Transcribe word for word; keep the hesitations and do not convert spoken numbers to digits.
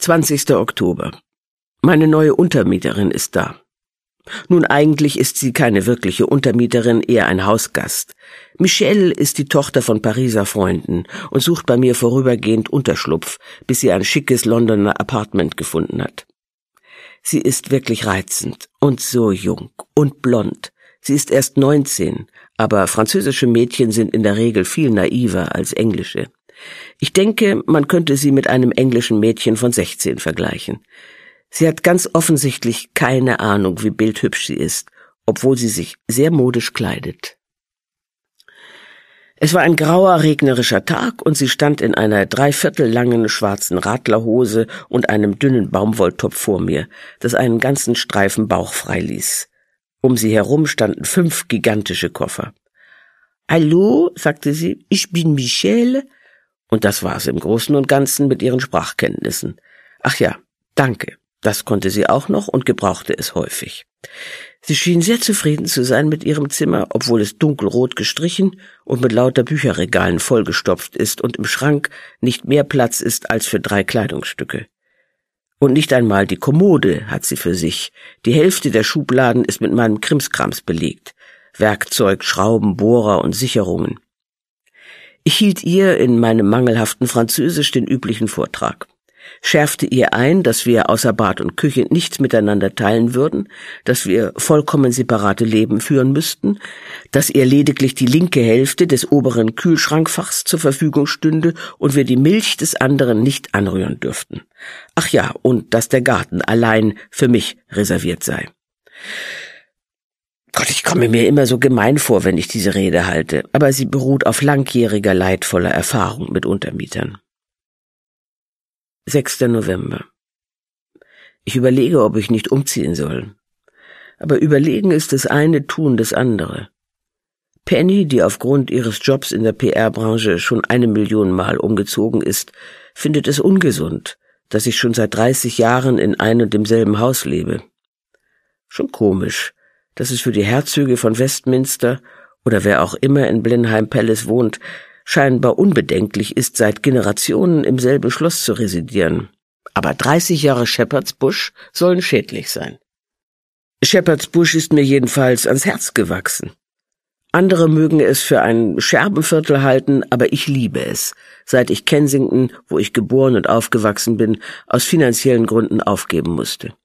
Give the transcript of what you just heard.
zwanzigster Oktober. Meine neue Untermieterin ist da. Nun, eigentlich ist sie keine wirkliche Untermieterin, eher ein Hausgast. Michelle ist die Tochter von Pariser Freunden und sucht bei mir vorübergehend Unterschlupf, bis sie ein schickes Londoner Appartement gefunden hat. Sie ist wirklich reizend und so jung und blond. Sie ist erst neunzehn, aber französische Mädchen sind in der Regel viel naiver als englische. Ich denke, man könnte sie mit einem englischen Mädchen von sechzehn vergleichen. Sie hat ganz offensichtlich keine Ahnung, wie bildhübsch sie ist, obwohl sie sich sehr modisch kleidet. Es war ein grauer, regnerischer Tag und sie stand in einer dreiviertel langen schwarzen Radlerhose und einem dünnen Baumwolltop vor mir, das einen ganzen Streifen Bauch freiließ. Um sie herum standen fünf gigantische Koffer. »Hallo«, sagte sie, »ich bin Michelle.« Und das war's im Großen und Ganzen mit ihren Sprachkenntnissen. Ach ja, danke. Das konnte sie auch noch und gebrauchte es häufig. Sie schien sehr zufrieden zu sein mit ihrem Zimmer, obwohl es dunkelrot gestrichen und mit lauter Bücherregalen vollgestopft ist und im Schrank nicht mehr Platz ist als für drei Kleidungsstücke. Und nicht einmal die Kommode hat sie für sich. Die Hälfte der Schubladen ist mit meinem Krimskrams belegt. Werkzeug, Schrauben, Bohrer und Sicherungen. Ich hielt ihr in meinem mangelhaften Französisch den üblichen Vortrag, schärfte ihr ein, dass wir außer Bad und Küche nichts miteinander teilen würden, dass wir vollkommen separate Leben führen müssten, dass ihr lediglich die linke Hälfte des oberen Kühlschrankfachs zur Verfügung stünde und wir die Milch des anderen nicht anrühren dürften. Ach ja, und dass der Garten allein für mich reserviert sei. Gott, ich komme mir immer so gemein vor, wenn ich diese Rede halte, aber sie beruht auf langjähriger leidvoller Erfahrung mit Untermietern. sechster November. Ich überlege, ob ich nicht umziehen soll. Aber überlegen ist das eine, tun das andere. Penny, die aufgrund ihres Jobs in der P R-Branche schon eine Million Mal umgezogen ist, findet es ungesund, dass ich schon seit dreißig Jahren in ein und demselben Haus lebe. Schon komisch, dass es für die Herzöge von Westminster oder wer auch immer in Blenheim Palace wohnt, scheinbar unbedenklich ist, seit Generationen im selben Schloss zu residieren. Aber dreißig Jahre Shepherd's Bush sollen schädlich sein. Shepherd's Bush ist mir jedenfalls ans Herz gewachsen. Andere mögen es für ein Scherbenviertel halten, aber ich liebe es, seit ich Kensington, wo ich geboren und aufgewachsen bin, aus finanziellen Gründen aufgeben musste.